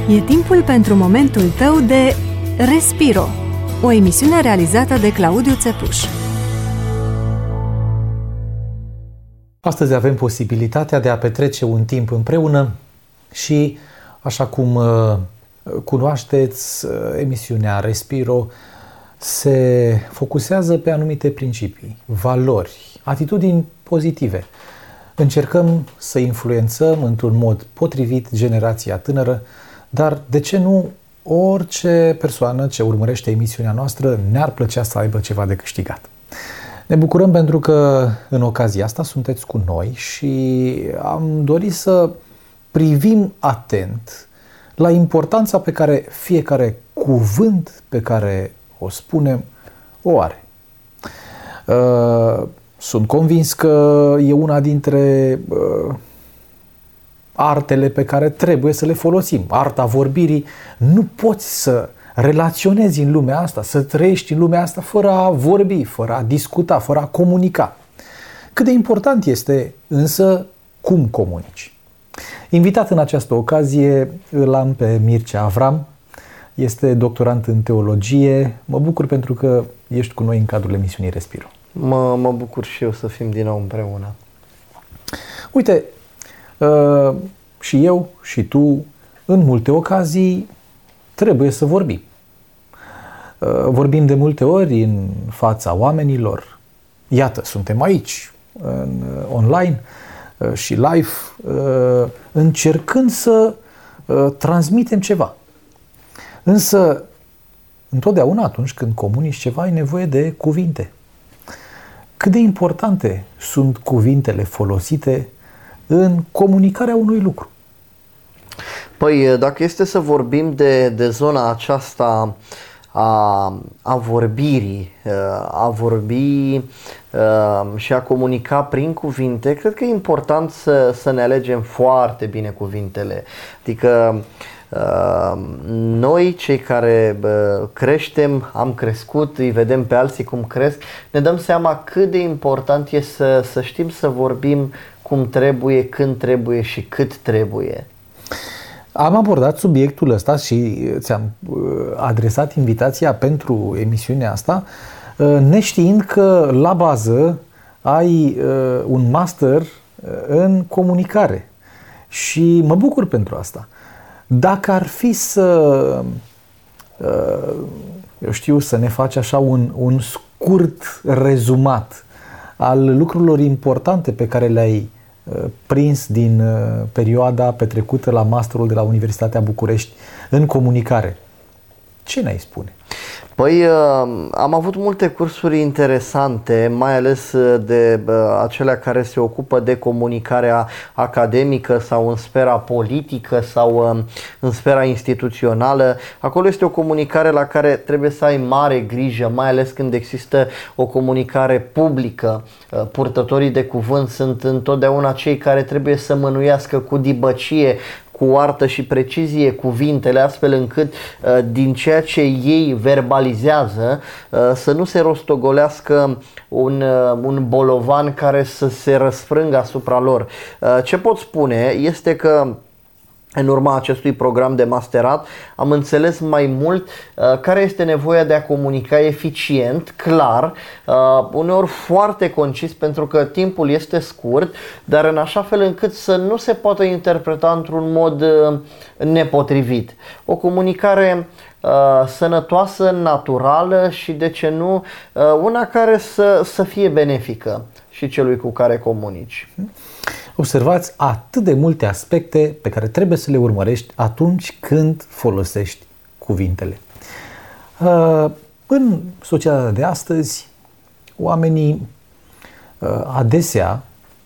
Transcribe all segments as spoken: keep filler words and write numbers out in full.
E timpul pentru momentul tău de Respiro, o emisiune realizată de Claudiu Țepuș. Astăzi avem posibilitatea de a petrece un timp împreună și, așa cum cunoașteți, emisiunea Respiro se focusează pe anumite principii, valori, atitudini pozitive. Încercăm să influențăm într-un mod potrivit generația tânără, dar de ce nu orice persoană ce urmărește emisiunea noastră ne-ar plăcea să aibă ceva de câștigat. Ne bucurăm pentru că în ocazia asta sunteți cu noi și am dorit să privim atent la importanța pe care fiecare cuvânt pe care o spunem o are. Sunt convins că e una dintre artele pe care trebuie să le folosim. Arta vorbirii. Nu poți să relaționezi în lumea asta, să trăiești în lumea asta fără a vorbi, fără a discuta, fără a comunica. Cât de important este însă cum comunici. Invitat în această ocazie îl am pe Mircea Avram. Este doctorant în teologie. Mă bucur pentru că ești cu noi în cadrul emisiunii Respiro. Mă, mă bucur și eu să fim din nou împreună. Uite, uh, și eu și tu, în multe ocazii, trebuie să vorbim. Uh, vorbim de multe ori în fața oamenilor. Iată, suntem aici, în, uh, online uh, și live, uh, încercând să uh, transmitem ceva. Însă, întotdeauna atunci când comunici ceva, ai nevoie de cuvinte. Cât de importante sunt cuvintele folosite în comunicarea unui lucru? Păi, dacă este să vorbim de, de zona aceasta a, a vorbirii, a vorbi și a comunica prin cuvinte, cred că e important să, să ne alegem foarte bine cuvintele. Adică noi, cei care creștem, am crescut, îi vedem pe alții cum cresc, ne dăm seama cât de important e să, să știm să vorbim cum trebuie, când trebuie și cât trebuie. Am abordat subiectul ăsta și ți-am adresat invitația pentru emisiunea asta, neștiind că la bază ai un master în comunicare și mă bucur pentru asta. Dacă ar fi să, eu știu, să ne faci așa un, un scurt rezumat al lucrurilor importante pe care le-ai prins din perioada petrecută la masterul de la Universitatea București în comunicare, ce ne-ai spune? Păi am avut multe cursuri interesante, mai ales de acelea care se ocupă de comunicarea academică sau în sfera politică sau în sfera instituțională. Acolo este o comunicare la care trebuie să ai mare grijă, mai ales când există o comunicare publică. Purtătorii de cuvânt sunt întotdeauna cei care trebuie să mânuiască cu dibăcie, cu artă și precizie cuvintele, astfel încât din ceea ce ei verbalizează să nu se rostogolească un, un bolovan care să se răsfrângă asupra lor. Ce pot spune este că în urma acestui program de masterat am înțeles mai mult uh, care este nevoia de a comunica eficient, clar, uh, uneori foarte concis pentru că timpul este scurt, dar în așa fel încât să nu se poată interpreta într-un mod uh, nepotrivit. O comunicare uh, sănătoasă, naturală și, de ce nu, uh, una care să, să fie benefică și celui cu care comunici. Observați atât de multe aspecte pe care trebuie să le urmărești atunci când folosești cuvintele. În societatea de astăzi, oamenii adesea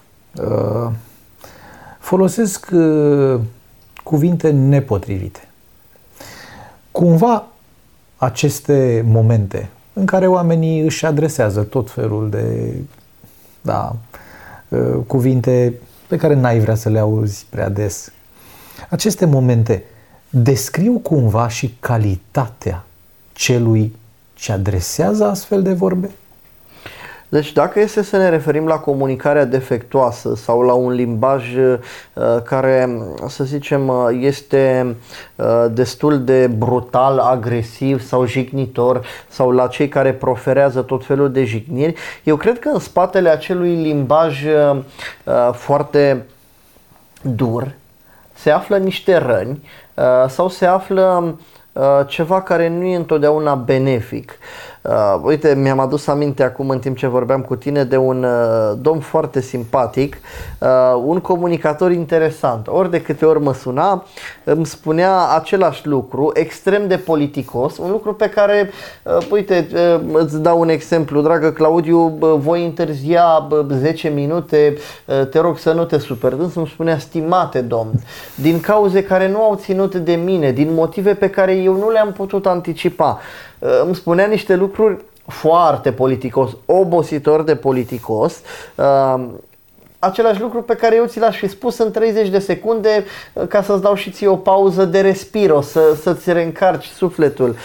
folosesc cuvinte nepotrivite. Cumva aceste momente în care oamenii își adresează tot felul de da, cuvinte pe care n-ai vrea să le auzi prea des. Aceste momente descriu cumva și calitatea celui ce adresează astfel de vorbe? Deci dacă este să ne referim la comunicarea defectuoasă sau la un limbaj uh, care, să zicem, uh, este uh, destul de brutal, agresiv sau jignitor, sau la cei care proferează tot felul de jigniri, eu cred că în spatele acelui limbaj uh, uh, foarte dur se află niște răni uh, sau se află uh, ceva care nu e întotdeauna benefic. Uh, uite, mi-am adus aminte acum în timp ce vorbeam cu tine de un uh, domn foarte simpatic, uh, un comunicator interesant. Ori de câte ori mă suna, îmi spunea același lucru, extrem de politicos, un lucru pe care, uh, uite, uh, îți dau un exemplu, dragă Claudiu, uh, voi întârzia uh, zece minute, uh, te rog să nu te superi. Dânsul îmi spunea, stimate domn, din cauze care nu au ținut de mine, din motive pe care eu nu le-am putut anticipa, îmi spunea niște lucruri foarte politicos, obositor de politicos, același lucru pe care eu ți l-aș fi spus în treizeci de secunde ca să-ți dau și ție o pauză de respiro, să, să-ți reîncarci sufletul.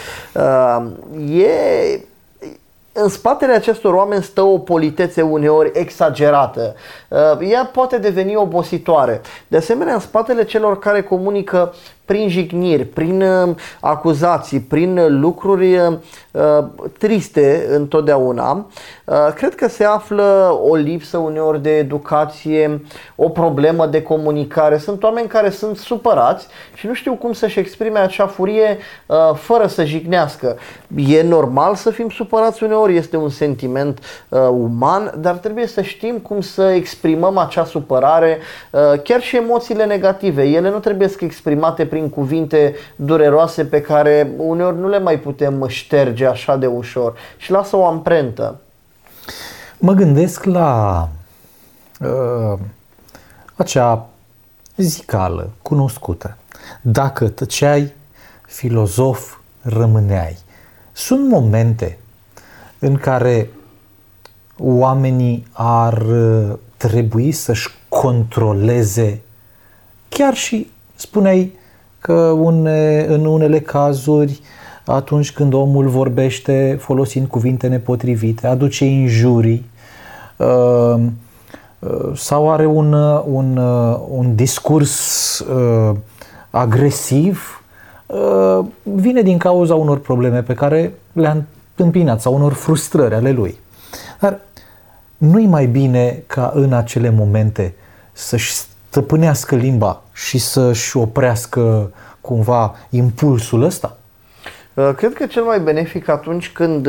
E... În spatele acestor oameni stă o politețe uneori exagerată. Ea poate deveni obositoare. De asemenea, în spatele celor care comunică prin jigniri, prin acuzații, prin lucruri uh, triste întotdeauna, uh, cred că se află o lipsă uneori de educație, o problemă de comunicare. Sunt oameni care sunt supărați și nu știu cum să-și exprime acea furie uh, fără să jignească. E normal să fim supărați uneori, este un sentiment uh, uman, dar trebuie să știm cum să exprimăm acea supărare, uh, chiar și emoțiile negative. Ele nu trebuie să exprimate prin prin cuvinte dureroase pe care uneori nu le mai putem șterge așa de ușor și lasă o amprentă. Mă gândesc la uh, acea zicală cunoscută. Dacă tăceai, filozof rămâneai. Sunt momente în care oamenii ar trebui să-și controleze, chiar și spuneai că une, în unele cazuri, atunci când omul vorbește folosind cuvinte nepotrivite, aduce injurii uh, uh, sau are un, un, uh, un discurs uh, agresiv, uh, vine din cauza unor probleme pe care le-a întâmpinat sau unor frustrări ale lui. Dar nu-i mai bine ca în acele momente să-și stăpânească limba și să-și oprească cumva impulsul ăsta? Cred că cel mai benefic atunci când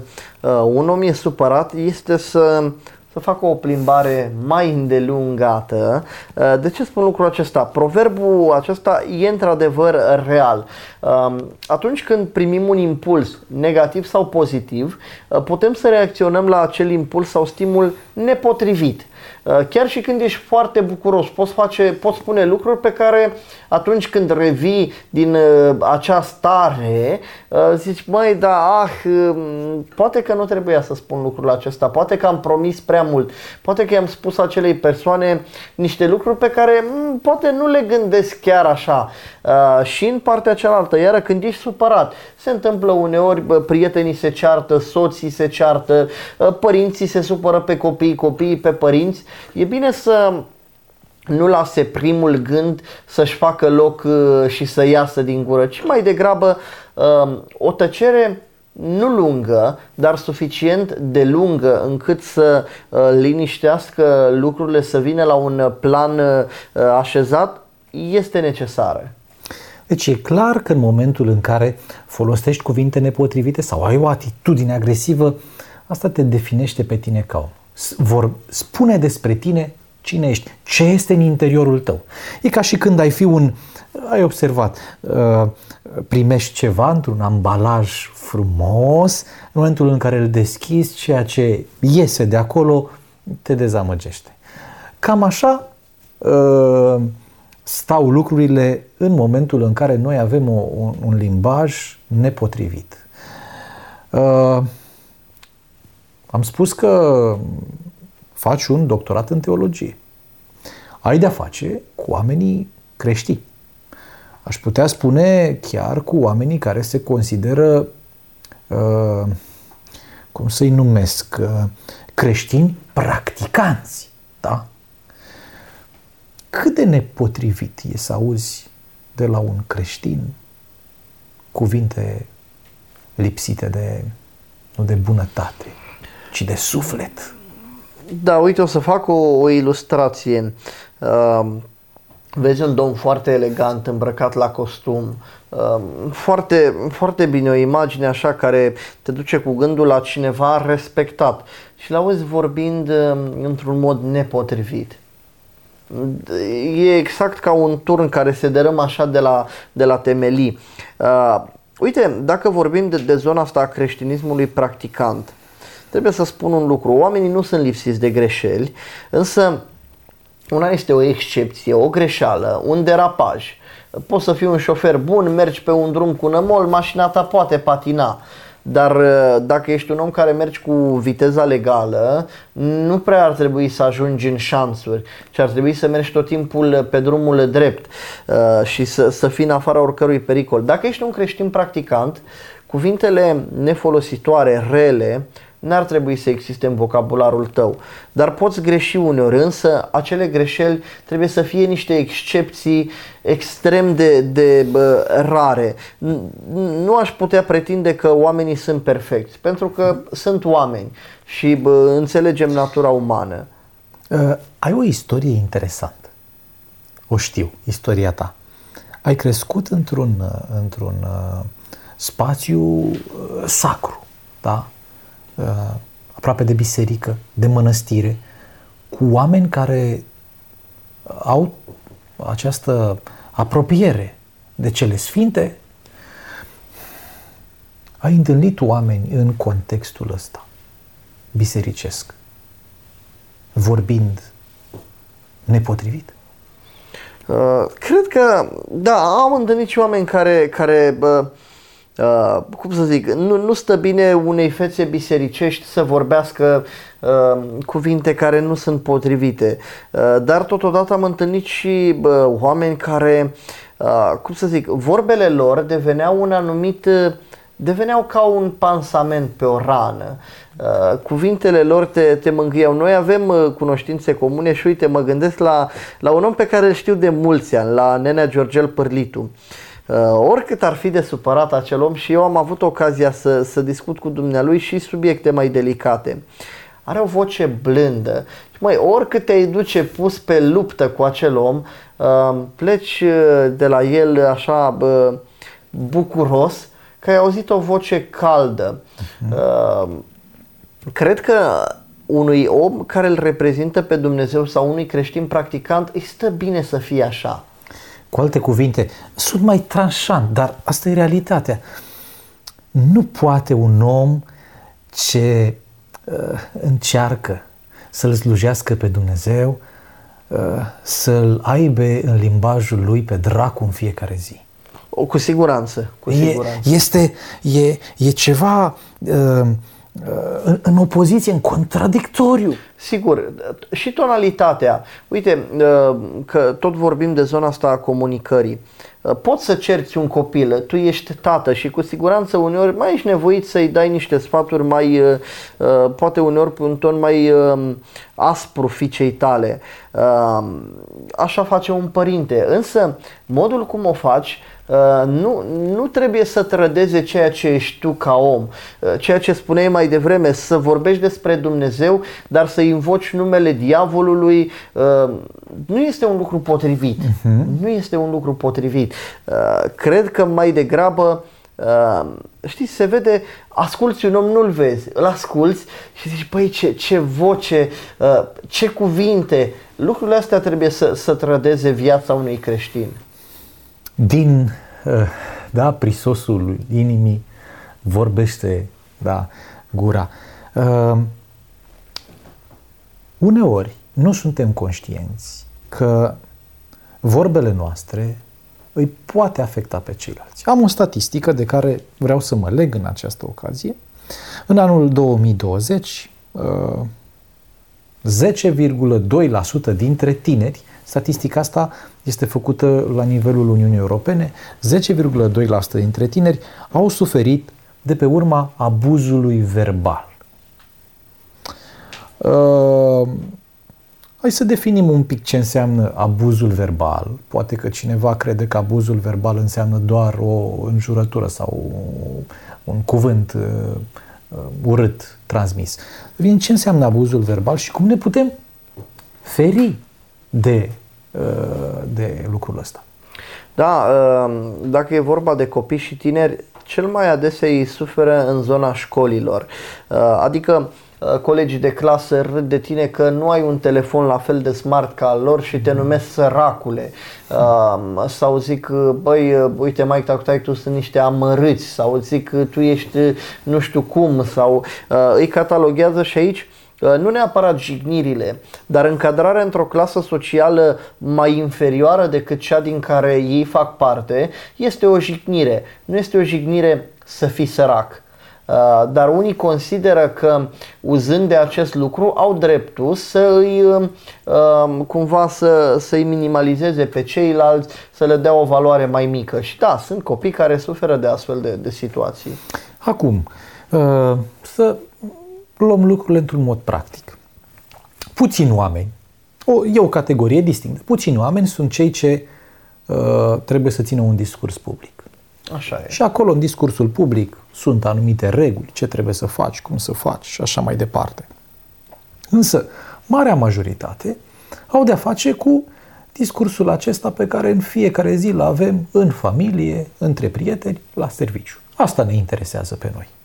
un om e supărat este să, să facă o plimbare mai îndelungată. De ce spun lucrul acesta? Proverbul acesta e într-adevăr real. Atunci când primim un impuls negativ sau pozitiv, putem să reacționăm la acel impuls sau stimul nepotrivit. Chiar și când ești foarte bucuros, poți, face, poți spune lucruri pe care atunci când revii din uh, acea stare, uh, zici, măi, da, ah, uh, poate că nu trebuia să spun lucrul acesta, poate că am promis prea mult, poate că i-am spus acelei persoane niște lucruri pe care m- poate nu le gândesc chiar așa. Uh, și în partea cealaltă, iară când ești supărat, se întâmplă uneori, prietenii se ceartă, soții se ceartă, uh, părinții se supără pe copii, copiii pe părinți. E bine să nu lase primul gând să-și facă loc și să iasă din gură, ci mai degrabă o tăcere nu lungă, dar suficient de lungă încât să liniștească lucrurile, să vină la un plan așezat, este necesară. Deci e clar că în momentul în care folosești cuvinte nepotrivite sau ai o atitudine agresivă, asta te definește pe tine ca om. Vor spune despre tine cine ești, ce este în interiorul tău. E ca și când ai fi un, ai observat, primești ceva într-un ambalaj frumos, în momentul în care îl deschizi, ceea ce iese de acolo te dezamăgește. Cam așa stau lucrurile în momentul în care noi avem o, un, un limbaj nepotrivit. Am spus că faci un doctorat în teologie. Ai de-a face cu oamenii creștini. Aș putea spune chiar cu oamenii care se consideră, uh, cum să-i numesc, uh, creștini practicanți. Da? Cât de nepotrivit e să auzi de la un creștin cuvinte lipsite de, nu de bunătate, ci de suflet. Da, uite, o să fac o, o ilustrație. Uh, vezi un domn foarte elegant, îmbrăcat la costum, uh, foarte, foarte bine, o imagine așa care te duce cu gândul la cineva respectat și l-auzi vorbind uh, într-un mod nepotrivit. E exact ca un turn care se dărâmă așa de la, de la temelii. Uh, uite, dacă vorbim de, de zona asta a creștinismului practicant, trebuie să spun un lucru. Oamenii nu sunt lipsiți de greșeli, însă una este o excepție, o greșeală, un derapaj. Poți să fii un șofer bun, mergi pe un drum cu nămol, mașina ta poate patina. Dar dacă ești un om care mergi cu viteza legală, nu prea ar trebui să ajungi în șanțuri, ci ar trebui să mergi tot timpul pe drumul drept uh, și să, să fii în afara oricărui pericol. Dacă ești un creștin practicant, cuvintele nefolositoare, rele, n-ar trebui să existe în vocabularul tău. Dar poți greși uneori, însă acele greșeli trebuie să fie niște excepții extrem de, de bă, rare. Nu aș putea pretinde că oamenii sunt perfecți, pentru că sunt oameni și bă, înțelegem natura umană. Uh, ai o istorie interesantă. O știu, istoria ta. Ai crescut într-un, într-un uh, spațiu uh, sacru, da? Uh, aproape de biserică, de mănăstire, cu oameni care au această apropiere de cele sfinte. Ai întâlnit oameni în contextul ăsta bisericesc vorbind nepotrivit? Uh, cred că, da, am întâlnit și oameni care, care uh, Uh, cum să zic, nu, nu stă bine unei fețe bisericești să vorbească uh, cuvinte care nu sunt potrivite, uh, dar totodată am întâlnit și uh, oameni care, uh, cum să zic, vorbele lor deveneau un anumit, uh, deveneau ca un pansament pe o rană. Uh, cuvintele lor te, te mângâiau. Noi avem uh, cunoștințe comune și uite, mă gândesc la, la un om pe care îl știu de mulți ani, la nenea Georgel Pârlitu. Uh, oricât ar fi de supărat acel om, și eu am avut ocazia să, să discut cu dumnealui și subiecte mai delicate. Are o voce blândă și măi, oricât te-ai duce pus pe luptă cu acel om, uh, pleci de la el așa uh, bucuros că ai auzit o voce caldă. Uh, cred că unui om care îl reprezintă pe Dumnezeu sau unui creștin practicant îi stă bine să fie așa. Cu alte cuvinte, sunt mai tranșant, dar asta e realitatea. Nu poate un om ce uh, încearcă să-L slujească pe Dumnezeu uh, să-L aibă în limbajul lui pe dracu în fiecare zi. O, cu siguranță, cu e, siguranță. Este, e, e ceva uh, în, în opoziție, în contradictoriu. Sigur, și tonalitatea. Uite, că tot vorbim de zona asta a comunicării. Poți să cerți un copil, tu ești tată și cu siguranță uneori mai ești nevoit să-i dai niște sfaturi mai, poate uneori pe un ton mai aspru fiicei tale. Așa face un părinte, însă modul cum o faci nu, nu trebuie să trădeze ceea ce ești tu ca om. Ceea ce spuneai mai devreme, să vorbești despre Dumnezeu, dar să invoci numele diavolului, nu este un lucru potrivit. Uh-huh. Nu este un lucru potrivit. Cred că mai degrabă, știi, se vede, asculți un om, nu-l vezi, îl asculți și zici, păi ce, ce voce, ce cuvinte. Lucrurile astea trebuie să, să trădeze viața unui creștin. Din da, prisosul inimii vorbește, da, gura. Uh, uneori nu suntem conștienți că vorbele noastre îi poate afecta pe ceilalți. Am o statistică de care vreau să mă leg în această ocazie. În anul două mii douăzeci, uh, zece virgulă doi la sută dintre tineri, statistica asta este făcută la nivelul Uniunii Europene, zece virgulă doi la sută dintre tineri au suferit de pe urma abuzului verbal. Uh, hai să definim un pic ce înseamnă abuzul verbal. Poate că cineva crede că abuzul verbal înseamnă doar o înjurătură sau un cuvânt uh, urât transmis. Bine, ce înseamnă abuzul verbal și cum ne putem feri de, de lucrul ăsta? Da, dacă e vorba de copii și tineri, cel mai adesea ei suferă în zona școlilor. Adică colegii de clasă râd de tine că nu ai un telefon la fel de smart ca al lor și te numesc săracule. Sau zic, băi, uite, Mike, tactai, tu sunt niște amărâți. Sau zic, tu ești nu știu cum. Sau îi cataloghează și aici nu neapărat jignirile, dar încadrarea într-o clasă socială mai inferioară decât cea din care ei fac parte este o jignire. Nu este o jignire să fii sărac. Dar unii consideră că, uzând de acest lucru, au dreptul să îi, cumva să, să-i minimalizeze pe ceilalți, să le dea o valoare mai mică. Și da, sunt copii care suferă de astfel de, de situații. Acum, să luăm lucrurile într-un mod practic. Puțini oameni, o, e o categorie distinctă, puțini oameni sunt cei ce uh, trebuie să țină un discurs public. Așa e. Și acolo, în discursul public, sunt anumite reguli, ce trebuie să faci, cum să faci și așa mai departe. Însă, marea majoritate au de-a face cu discursul acesta pe care în fiecare zi îl avem în familie, între prieteni, la serviciu. Asta ne interesează pe noi.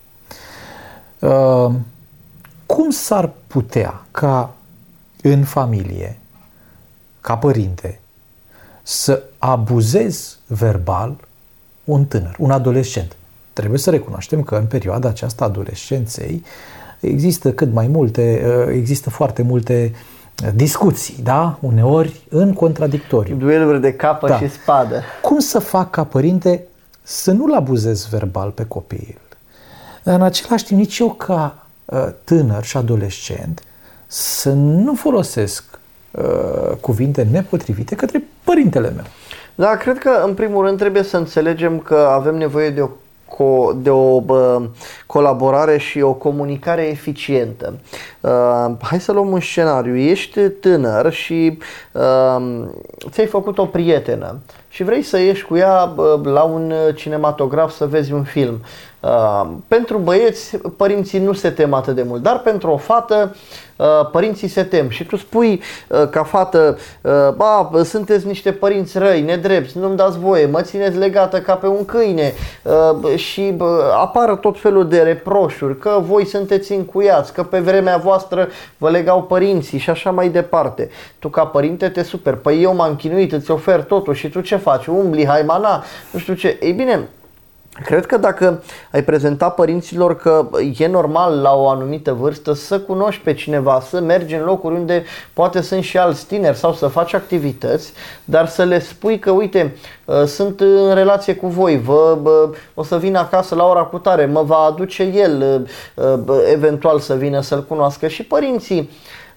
Uh, cum s-ar putea ca în familie, ca părinte, să abuzezi verbal un tânăr, un adolescent? Trebuie să recunoaștem că în perioada aceasta adolescenței există cât mai multe, există foarte multe discuții, da? Uneori în contradictoriu. Dueluri de capă da. și spadă. Cum să fac ca părinte să nu-l abuzez verbal pe copil? Dar în același timp nici eu ca tânăr și adolescent să nu folosesc uh, cuvinte nepotrivite către părintele meu. Da, cred că în primul rând trebuie să înțelegem că avem nevoie de o co- de o bă, colaborare și o comunicare eficientă. Uh, hai să luăm un scenariu. Ești tânăr și uh, ți-ai făcut o prietenă și vrei să ieși cu ea bă, la un cinematograf să vezi un film. Uh, pentru băieți, părinții nu se tem atât de mult, dar pentru o fată, uh, părinții se tem și tu spui uh, ca fată, uh, ba, sunteți niște părinți răi, nedrepți, nu-mi dați voie, mă țineți legată ca pe un câine uh, și uh, apară tot felul de reproșuri, că voi sunteți încuiați, că pe vremea voastră vă legau părinții și așa mai departe. Tu ca părinte te superi, păi eu m-am chinuit, îți ofer totul și tu ce faci? Umbli, haimana, nu știu ce. Ei bine, cred că dacă ai prezenta părinților că e normal la o anumită vârstă să cunoști pe cineva, să mergi în locuri unde poate sunt și alți tineri sau să faci activități, dar să le spui că uite, sunt în relație cu voi, vă, bă, o să vin acasă la ora cutare, mă va aduce el eventual să vină să-l cunoască și părinții.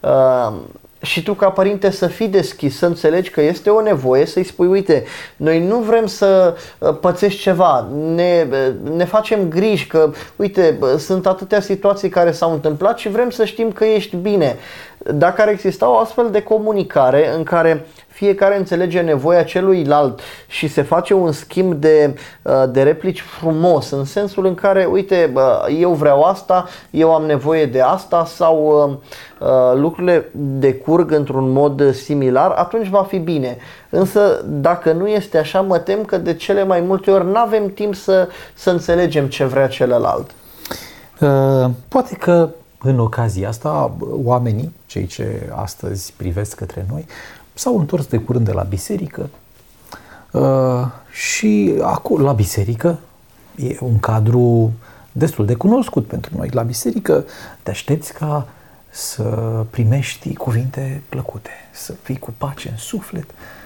Și tu ca părinte să fii deschis, să înțelegi că este o nevoie, să-i spui, uite, noi nu vrem să pățești ceva, ne, ne facem griji că, uite, sunt atâtea situații care s-au întâmplat și vrem să știm că ești bine. Dacă ar exista o astfel de comunicare în care fiecare înțelege nevoia celuilalt și se face un schimb de, de replici frumos, în sensul în care, uite, eu vreau asta, eu am nevoie de asta sau uh, lucrurile decurg într-un mod similar, atunci va fi bine. Însă, dacă nu este așa, mă tem că de cele mai multe ori nu avem timp să, să înțelegem ce vrea celălalt. Uh, poate că în ocazia asta, oamenii, cei ce astăzi privesc către noi, s-au întors de curând de la biserică uh, și acolo, la biserică, e un cadru destul de cunoscut pentru noi. La biserică te aștepți ca să primești cuvinte plăcute, să fii cu pace în suflet.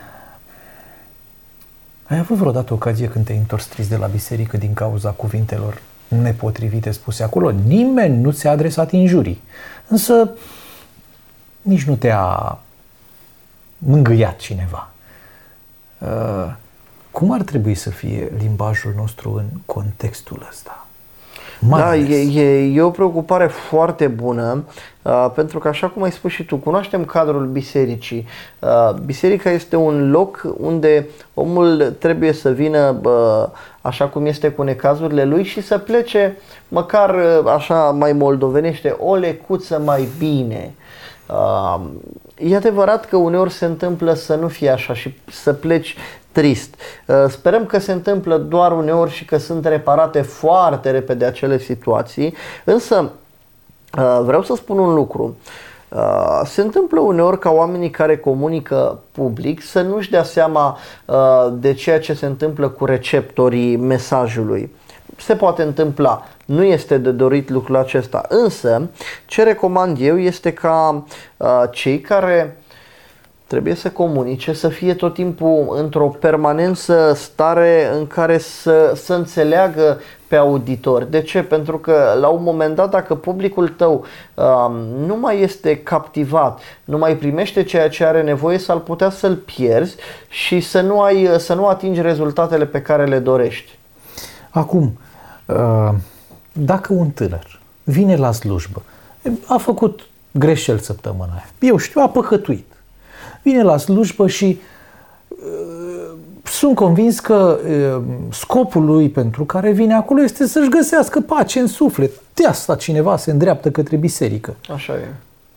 Ai avut vreodată ocazie când te-ai întors trist de la biserică din cauza cuvintelor nepotrivite spuse acolo? Nimeni nu ți-a adresat injurii, însă nici nu te-a mângâiat cineva. Uh, cum ar trebui să fie limbajul nostru în contextul ăsta? Mai da, ales. e, e, e o preocupare foarte bună, uh, pentru că, așa cum ai spus și tu, cunoaștem cadrul bisericii. Uh, biserica este un loc unde omul trebuie să vină uh, așa cum este cu necazurile lui și să plece măcar uh, așa mai moldovenește, o lecuță mai bine. Uh, e adevărat că uneori se întâmplă să nu fie așa și să pleci trist. Uh, sperăm că se întâmplă doar uneori și că sunt reparate foarte repede acele situații, însă uh, vreau să spun un lucru. Uh, se întâmplă uneori ca oamenii care comunică public să nu-și dea seama uh, de ceea ce se întâmplă cu receptorii mesajului. Se poate întâmpla, nu este de dorit lucrul acesta, însă ce recomand eu este ca uh, cei care trebuie să comunice să fie tot timpul într-o permanență stare în care să, să înțeleagă pe auditori. De ce? Pentru că la un moment dat, dacă publicul tău uh, nu mai este captivat, nu mai primește ceea ce are nevoie, s-ar putea să-l pierzi și să nu, ai, să nu atingi rezultatele pe care le dorești. Acum, dacă un tânăr vine la slujbă, a făcut greșeli săptămâna aia, eu știu, a păcătuit, vine la slujbă și uh, sunt convins că uh, scopul lui pentru care vine acolo este să-și găsească pace în suflet. De asta cineva se îndreaptă către biserică. Așa e.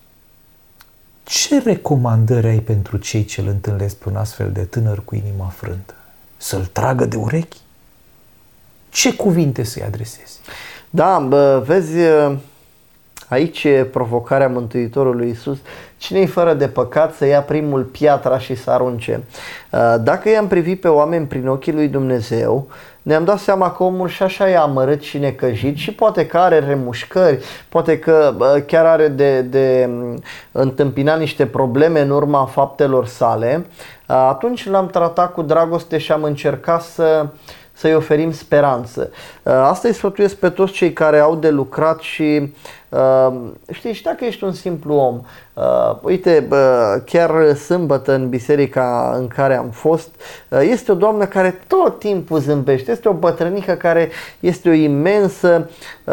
Ce recomandări ai pentru cei ce îl întâlnesc pe un astfel de tânăr cu inima frântă? Să-l tragă de urechi? Ce cuvinte să-i adresezi? Da, bă, vezi, aici e provocarea Mântuitorului Iisus. Cine-i fără de păcat să ia primul piatra și să arunce? Dacă i-am privit pe oameni prin ochii lui Dumnezeu, ne-am dat seama că omul și așa e amărât și necăjit și poate că are remușcări, poate că chiar are de, de întâmpinat niște probleme în urma faptelor sale. Atunci l-am tratat cu dragoste și am încercat să să-i oferim speranță. Asta îi sfătuiesc pe toți cei care au de lucrat și știi, și dacă ești un simplu om, uite, chiar sâmbătă în biserica în care am fost, este o doamnă care tot timpul zâmbește, este o bătrânică care este o imensă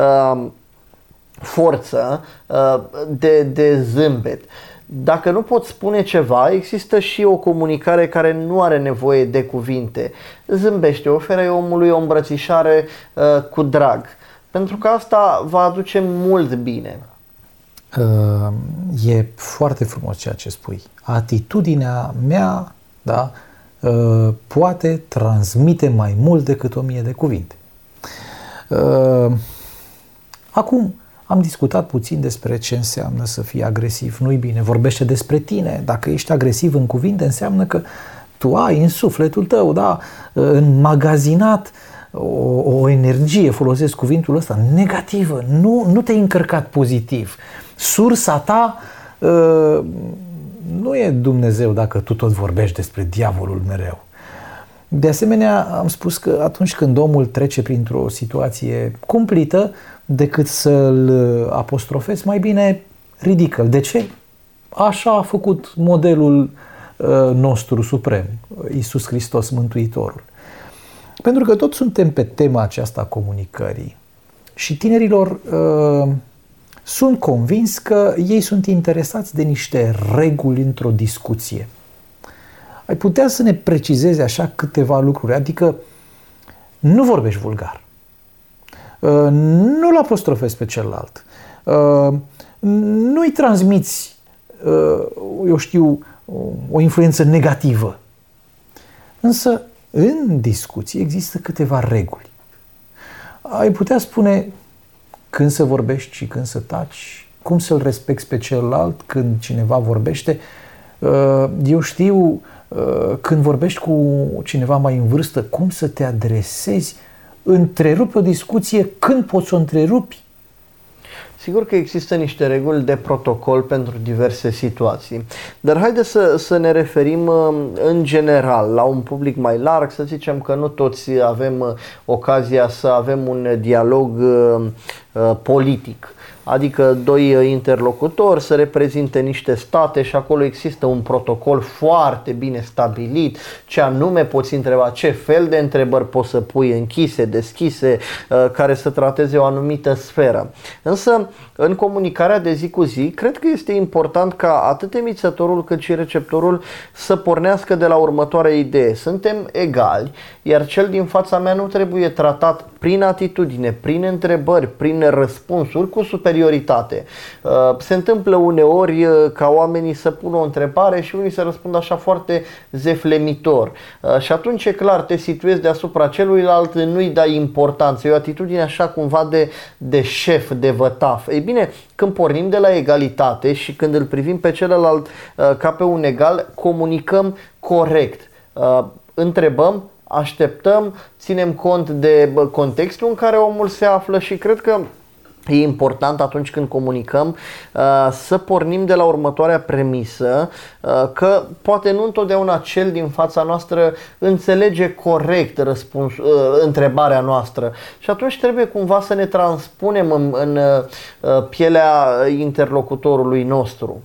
forță de, de zâmbet. Dacă nu pot spune ceva, există și o comunicare care nu are nevoie de cuvinte. Zâmbește, oferă omului o îmbrățișare uh, cu drag, pentru că asta va aduce mult bine. Uh, e foarte frumos ceea ce spui. Atitudinea mea, da, uh, poate transmite mai mult decât o mie de cuvinte. Uh, acum, am discutat puțin despre ce înseamnă să fii agresiv. Nu-i bine, vorbește despre tine. Dacă ești agresiv în cuvinte, înseamnă că tu ai în sufletul tău, da, înmagazinat o, o energie, folosesc cuvântul ăsta, negativă. Nu, nu te-ai încărcat pozitiv. Sursa ta uh, nu e Dumnezeu dacă tu tot vorbești despre diavolul mereu. De asemenea, am spus că atunci când omul trece printr-o situație cumplită, decât să-l apostrofezi, mai bine ridică-l. De ce? Așa a făcut modelul nostru suprem, Iisus Hristos, Mântuitorul. Pentru că tot suntem pe tema aceasta a comunicării și tinerilor uh, sunt convins că ei sunt interesați de niște reguli într-o discuție. Ai putea să ne precizezi așa câteva lucruri, adică nu vorbești vulgar, nu-l apostrofezi pe celălalt, nu-i transmiți, eu știu, o influență negativă. Însă, în discuție există câteva reguli. Ai putea spune când să vorbești și când să taci, cum să-l respecti pe celălalt când cineva vorbește. Eu știu, când vorbești cu cineva mai în vârstă, cum să te adresezi, întrerupi o discuție când poți să o întrerupi. Sigur că există niște reguli de protocol pentru diverse situații, dar haideți să, să ne referim în general la un public mai larg, să zicem că nu toți avem ocazia să avem un dialog uh, politic. Adică doi interlocutori să reprezinte niște state și acolo există un protocol foarte bine stabilit, ce anume poți întreba, ce fel de întrebări poți să pui, închise, deschise, care să trateze o anumită sferă. Însă, în comunicarea de zi cu zi, cred că este important ca atât emițătorul cât și receptorul să pornească de la următoarea idee. Suntem egali, iar cel din fața mea nu trebuie tratat prin atitudine, prin întrebări, prin răspunsuri cu superioritate. Se întâmplă uneori ca oamenii să pună o întrebare și unii să răspundă așa foarte zeflemitor. Și atunci e clar, te situezi deasupra celuilalt, nu-i dai importanță. E o atitudine așa cumva de, de șef, de vătaf. Ei bine, când pornim de la egalitate și când îl privim pe celălalt ca pe un egal, comunicăm corect. Întrebăm, așteptăm, ținem cont de contextul în care omul se află și cred că e important atunci când comunicăm să pornim de la următoarea premisă, că poate nu întotdeauna cel din fața noastră înțelege corect răspuns, întrebarea noastră și atunci trebuie cumva să ne transpunem în, în pielea interlocutorului nostru.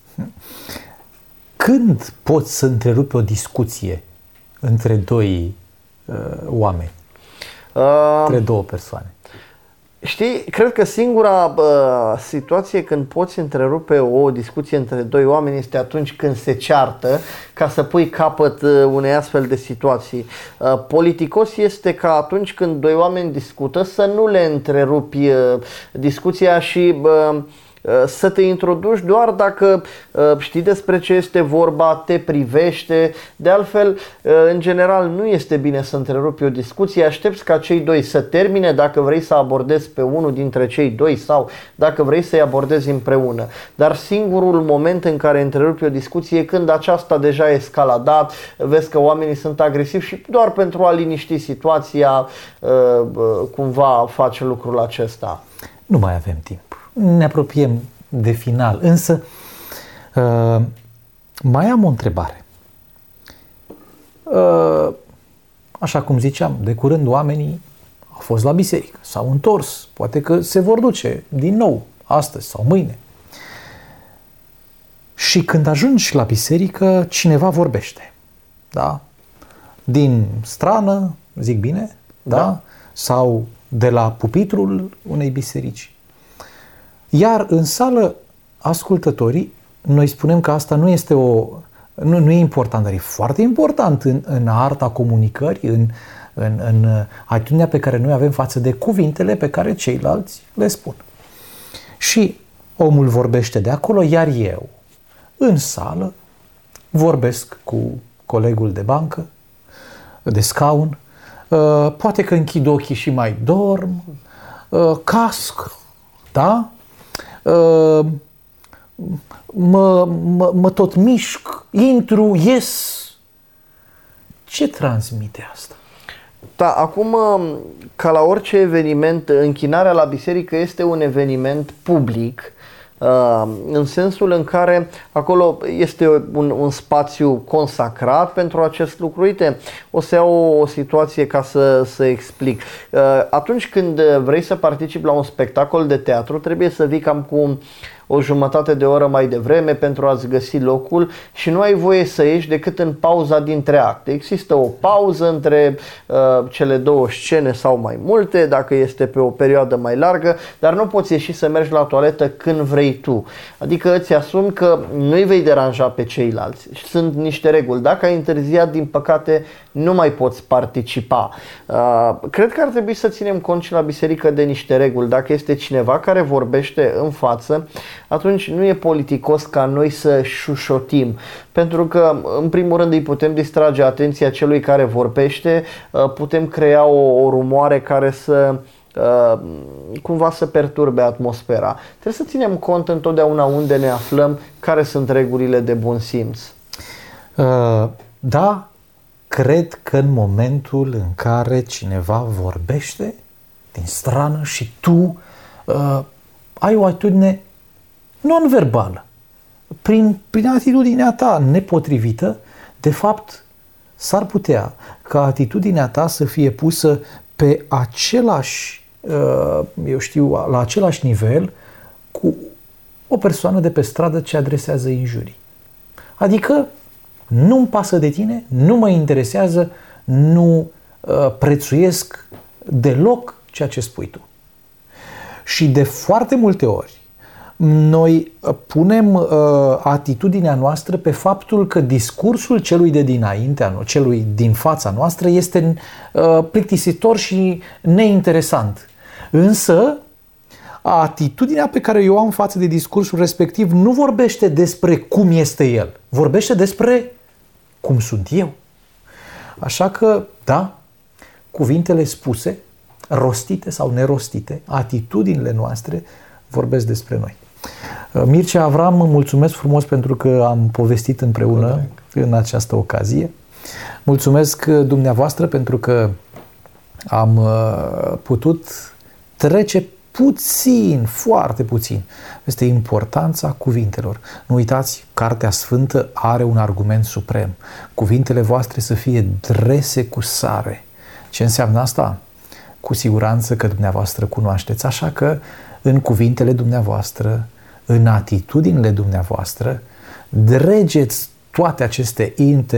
Când poți să întrerupi o discuție între doi uh, oameni, uh, între două persoane? Știi, cred că singura uh, situație când poți întrerupe o discuție între doi oameni este atunci când se ceartă, ca să pui capăt uh, unei astfel de situații. Uh, politicos este ca atunci când doi oameni discută să nu le întrerupi uh, discuția și uh, să te introduci doar dacă știi despre ce este vorba, te privește. De altfel, în general, nu este bine să întrerupi o discuție, aștepți ca cei doi să termine dacă vrei să abordezi pe unul dintre cei doi sau dacă vrei să-i abordezi împreună. Dar singurul moment în care întrerupi o discuție e când aceasta deja a escaladat, vezi că oamenii sunt agresivi și doar pentru a liniști situația cumva faci lucrul acesta. Nu mai avem timp. Ne apropiem de final, însă uh, mai am o întrebare. Uh, așa cum ziceam, de curând oamenii au fost la biserică, s-au întors, poate că se vor duce din nou astăzi sau mâine. Și când ajungi la biserică, cineva vorbește, da? Din strană, zic bine, da? Da? Sau de la pupitrul unei biserici. Iar în sală, ascultătorii, noi spunem că asta nu este o... Nu, nu e important, dar e foarte important în, în arta comunicării, în, în, în atitudinea pe care noi avem față de cuvintele pe care ceilalți le spun. Și omul vorbește de acolo, iar eu, în sală, vorbesc cu colegul de bancă, de scaun, poate că închid ochii și mai dorm, casc, da? Mă, mă, mă tot mișc, intru, ies. Ce transmite asta? Da, acum, ca la orice eveniment, închinarea la biserică este un eveniment public, în sensul în care acolo este un, un spațiu consacrat pentru acest lucru. Uite, o să iau o, o situație ca să, să explic. Atunci când vrei să participi la un spectacol de teatru, trebuie să vii cam cu o jumătate de oră mai devreme pentru a-ți găsi locul și nu ai voie să ieși decât în pauza dintre acte. Există o pauză între uh, cele două scene sau mai multe, dacă este pe o perioadă mai largă, dar nu poți ieși să mergi la toaletă când vrei tu. Adică îți asumi că nu-i vei deranja pe ceilalți. Sunt niște reguli. Dacă ai întârziat, din păcate, nu mai poți participa. Uh, cred că ar trebui să ținem cont și la biserică de niște reguli. Dacă este cineva care vorbește în față, atunci nu e politicos ca noi să șușotim, pentru că în primul rând îi putem distrage atenția celui care vorbește, putem crea o, o rumoare care să cumva să perturbe atmosfera. Trebuie să ținem cont întotdeauna unde ne aflăm, care sunt regulile de bun simț. Uh, da, cred că în momentul în care cineva vorbește din strană și tu uh, ai o atitudine non-verbală, prin, prin atitudinea ta nepotrivită, de fapt, s-ar putea ca atitudinea ta să fie pusă pe același eu știu, la același nivel cu o persoană de pe stradă ce adresează injurii. Adică nu-mi pasă de tine, nu mă interesează, nu uh, prețuiesc deloc ceea ce spui tu. Și de foarte multe ori noi punem uh, atitudinea noastră pe faptul că discursul celui de dinaintea, celui din fața noastră este uh, plictisitor și neinteresant. Însă, atitudinea pe care eu am față de discursul respectiv nu vorbește despre cum este el, vorbește despre cum sunt eu. Așa că, da, cuvintele spuse, rostite sau nerostite, atitudinile noastre vorbesc despre noi. Mircea Avram, mulțumesc frumos pentru că am povestit împreună în această ocazie. Mulțumesc dumneavoastră pentru că am putut trece puțin, foarte puțin, este importanța cuvintelor. Nu uitați, Cartea Sfântă are un argument suprem. Cuvintele voastre să fie drese cu sare. Ce înseamnă asta? Cu siguranță că dumneavoastră cunoașteți, așa că în cuvintele dumneavoastră, în atitudinile dumneavoastră, dregeți toate aceste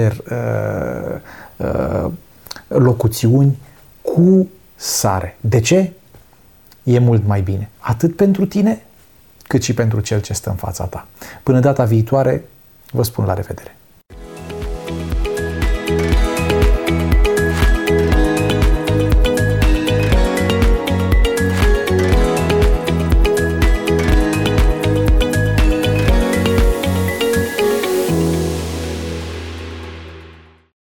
interlocuțiuni uh, uh, cu sare. De ce? E mult mai bine, atât pentru tine, cât și pentru cel ce stă în fața ta. Până data viitoare, vă spun la revedere!